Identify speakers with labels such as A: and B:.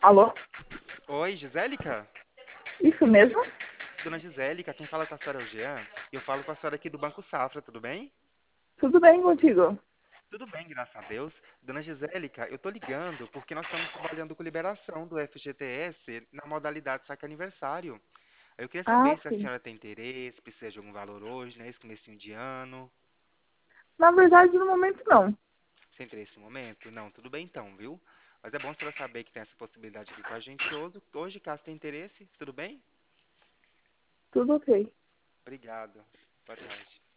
A: Alô?
B: Oi, Gisélica?
A: Isso mesmo?
B: Dona Gisélica, quem fala com a senhora é o Jean. Eu falo com a senhora aqui do Banco Safra, tudo bem?
A: Tudo bem contigo?
B: Tudo bem, graças a Deus. Dona Gisélica, eu tô ligando porque nós estamos trabalhando com liberação do FGTS na modalidade saque aniversário. Eu queria
A: Ah,
B: saber se a
A: sim.
B: senhora tem interesse, precisa de algum valor hoje, né? Esse comecinho de ano.
A: Na verdade, no momento não.
B: Sem interesse no momento? Não, tudo bem então, viu? Mas é bom a senhora saber que tem essa possibilidade aqui com a gente hoje, caso tenha interesse, tudo bem?
A: Tudo ok.
B: Obrigado. Boa tarde.